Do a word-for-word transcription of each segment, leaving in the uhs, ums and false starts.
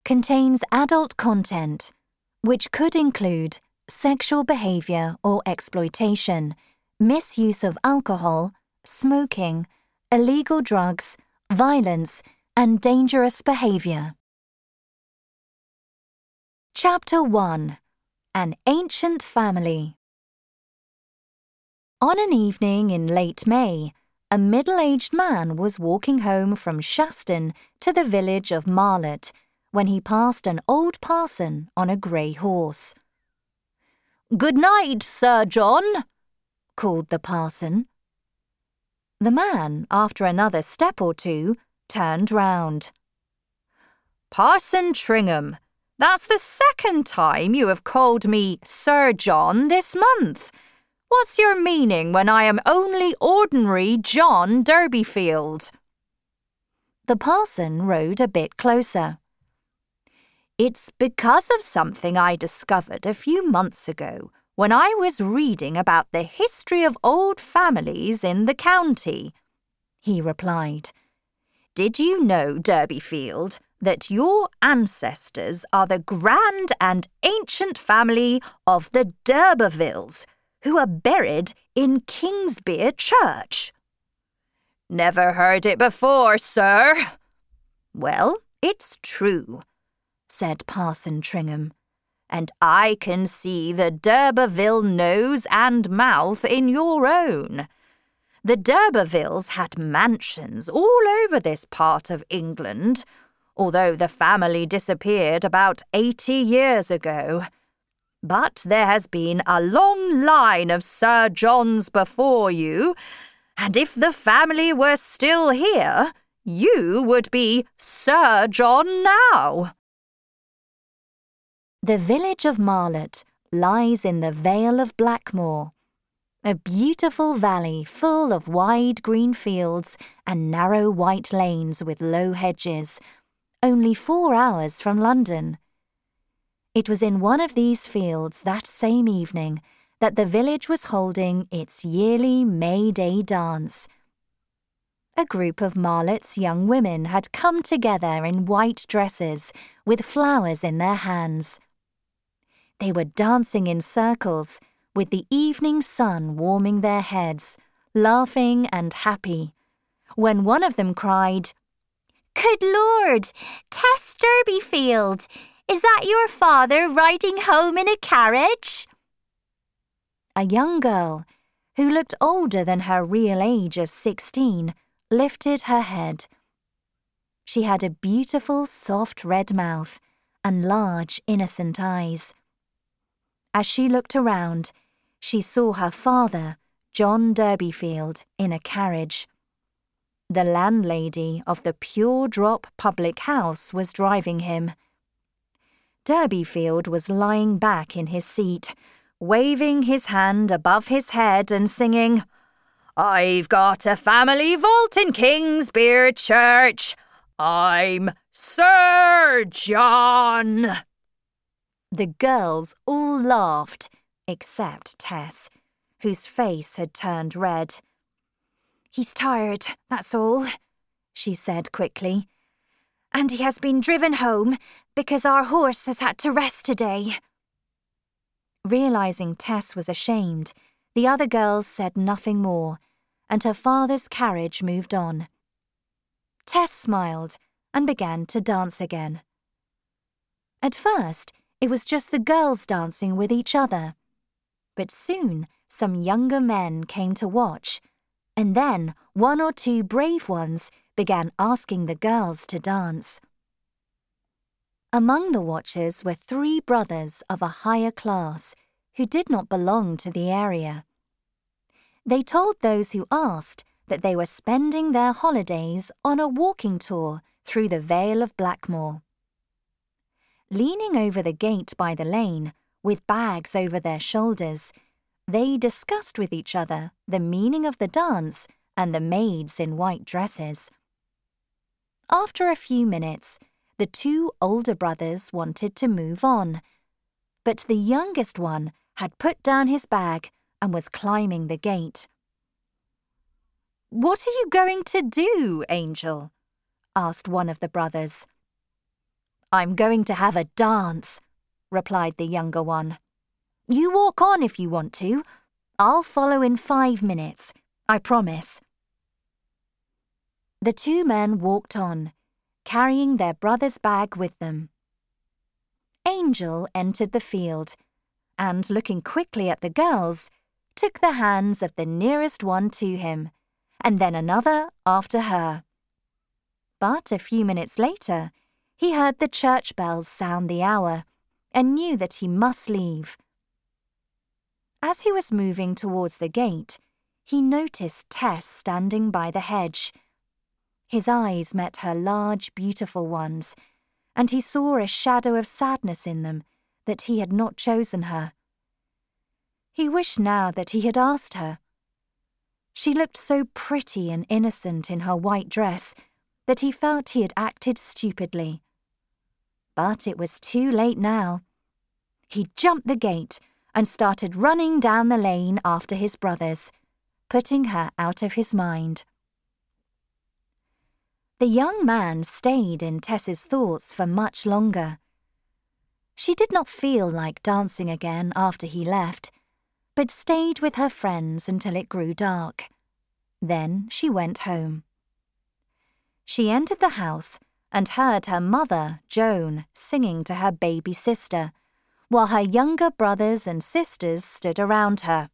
contains adult content, which could include sexual behavior or exploitation, misuse of alcohol, smoking, illegal drugs, violence, and dangerous behavior. Chapter one. An Ancient Family. On an evening in late May, a middle-aged man was walking home from Shaston to the village of Marlott when he passed an old parson on a grey horse. "Good night, Sir John," called the parson. The man, after another step or two, turned round. "Parson Tringham, that's the second time you have called me Sir John this month. What's your meaning when I am only ordinary John Durbeyfield?" The parson rode a bit closer. "It's because of something I discovered a few months ago when I was reading about the history of old families in the county," he replied. "Did you know, Durbeyfield, that your ancestors are the grand and ancient family of the d'Urbervilles, who are buried in Kingsbere Church?" "Never heard it before, sir." "Well, it's true," said Parson Tringham, "and I can see the d'Urberville nose and mouth in your own. The d'Urbervilles had mansions all over this part of England, although the family disappeared about eighty years ago. But there has been a long line of Sir Johns before you, and if the family were still here, you would be Sir John now." The village of Marlott lies in the Vale of Blackmoor, a beautiful valley full of wide green fields and narrow white lanes with low hedges, only four hours from London. It was in one of these fields that same evening that the village was holding its yearly May Day dance. A group of Marlott's young women had come together in white dresses with flowers in their hands. They were dancing in circles, with the evening sun warming their heads, laughing and happy, when one of them cried, "Good Lord, Tess Durbeyfield! Is that your father riding home in a carriage?" A young girl, who looked older than her real age of sixteen, lifted her head. She had a beautiful soft red mouth and large innocent eyes. As she looked around, she saw her father, John Durbeyfield, in a carriage. The landlady of the Pure Drop public house was driving him. Durbeyfield was lying back in his seat, waving his hand above his head and singing, "I've got a family vault in Kingsbere Church. I'm Sir John." The girls all laughed, except Tess, whose face had turned red. "He's tired, that's all," she said quickly. "And he has been driven home because our horse has had to rest today." Realizing Tess was ashamed, the other girls said nothing more, and her father's carriage moved on. Tess smiled and began to dance again. At first, it was just the girls dancing with each other, but soon some younger men came to watch, and then one or two brave ones began asking the girls to dance. Among the watchers were three brothers of a higher class who did not belong to the area. They told those who asked that they were spending their holidays on a walking tour through the Vale of Blackmoor. Leaning over the gate by the lane, with bags over their shoulders, they discussed with each other the meaning of the dance and the maids in white dresses. After a few minutes, the two older brothers wanted to move on, but the youngest one had put down his bag and was climbing the gate. "What are you going to do, Angel?" asked one of the brothers. I'm going to have a dance, replied the younger one. You walk on if you want to. I'll follow in five minutes, I promise. The two men walked on, carrying their brother's bag with them. Angel entered the field and, looking quickly at the girls, took the hands of the nearest one to him, and then another after her. But a few minutes later, he heard the church bells sound the hour and knew that he must leave. As he was moving towards the gate, he noticed Tess standing by the hedge. His eyes met her large, beautiful ones, and he saw a shadow of sadness in them that he had not chosen her. He wished now that he had asked her. She looked so pretty and innocent in her white dress that he felt he had acted stupidly. But it was too late now. He jumped the gate and started running down the lane after his brothers, putting her out of his mind. The young man stayed in Tess's thoughts for much longer. She did not feel like dancing again after he left, but stayed with her friends until it grew dark. Then she went home. She entered the house and heard her mother, Joan, singing to her baby sister, while her younger brothers and sisters stood around her.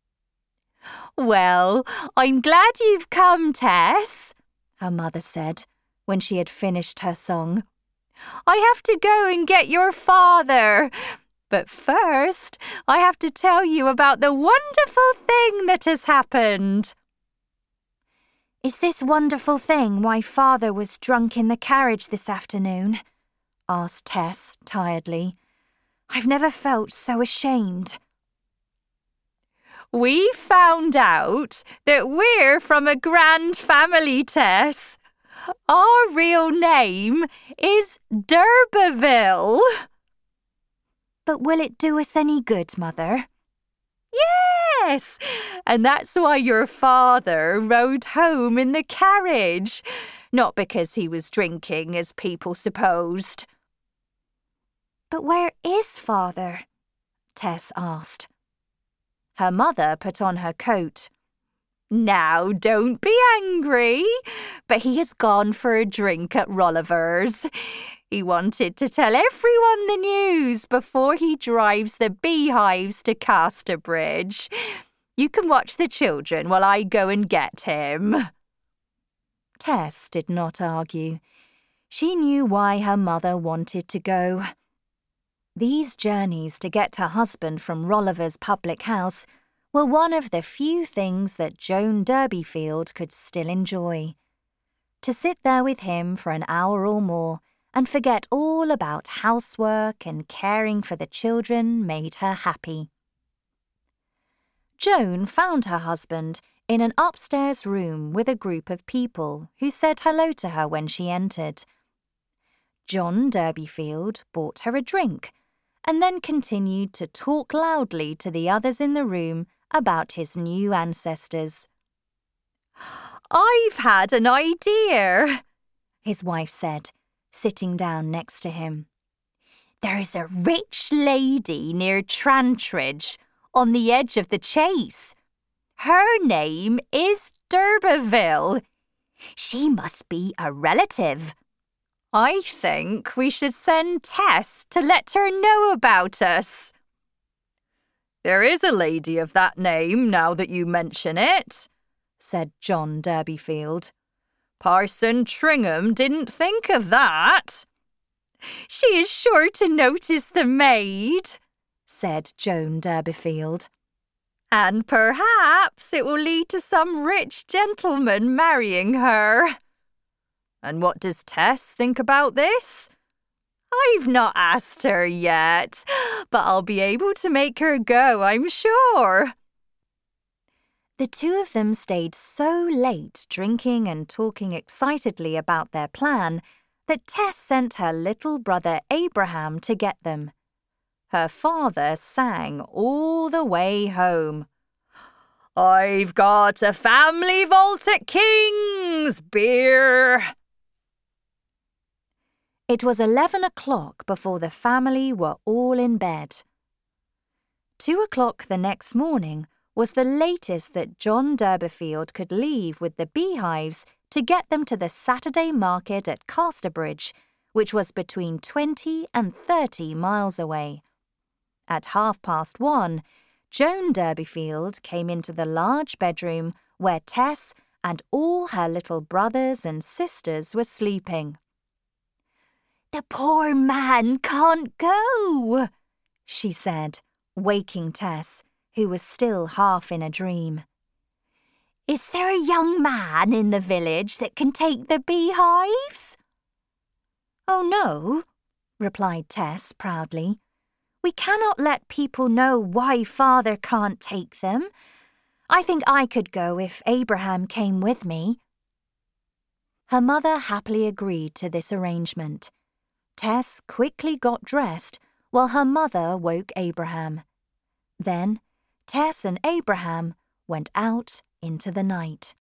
"Well, I'm glad you've come, Tess," her mother said when she had finished her song. "I have to go and get your father. But first, I have to tell you about the wonderful thing that has happened." "Is this wonderful thing why Father was drunk in the carriage this afternoon?" asked Tess tiredly. "I've never felt so ashamed." "We found out that we're from a grand family, Tess. Our real name is d'Urberville." "But will it do us any good, Mother?" "Yes, and that's why your father rode home in the carriage, not because he was drinking, as people supposed." "But where is Father?" Tess asked. Her mother put on her coat. "Now, don't be angry, but he has gone for a drink at Rolliver's. He wanted to tell everyone the news before he drives the beehives to Casterbridge. You can watch the children while I go and get him." Tess did not argue. She knew why her mother wanted to go. These journeys to get her husband from Rolliver's public house were one of the few things that Joan Durbeyfield could still enjoy. To sit there with him for an hour or more and forget all about housework and caring for the children made her happy. Joan found her husband in an upstairs room with a group of people who said hello to her when she entered. John Durbeyfield bought her a drink and then continued to talk loudly to the others in the room about his new ancestors. "I've had an idea," his wife said, sitting down next to him. "There's a rich lady near Trantridge, on the edge of the Chase. Her name is d'Urberville. She must be a relative. I think we should send Tess to let her know about us." "There is a lady of that name, now that you mention it," said John Durbeyfield. "Parson Tringham didn't think of that." "She is sure to notice the maid," said Joan Durbeyfield. "And perhaps it will lead to some rich gentleman marrying her." "And what does Tess think about this?" "I've not asked her yet, but I'll be able to make her go, I'm sure." The two of them stayed so late drinking and talking excitedly about their plan that Tess sent her little brother Abraham to get them. Her father sang all the way home. "I've got a family vault at Kingsbere." It was eleven o'clock before the family were all in bed. Two o'clock the next morning was the latest that John Durbeyfield could leave with the beehives to get them to the Saturday market at Casterbridge, which was between twenty and thirty miles away. At half past one, Joan Durbeyfield came into the large bedroom where Tess and all her little brothers and sisters were sleeping. "The poor man can't go," she said, waking Tess, who was still half in a dream. "Is there a young man in the village that can take the beehives?" "Oh, no," replied Tess proudly. "We cannot let people know why Father can't take them. I think I could go if Abraham came with me." Her mother happily agreed to this arrangement. Tess quickly got dressed while her mother woke Abraham. Then Tess and Abraham went out into the night.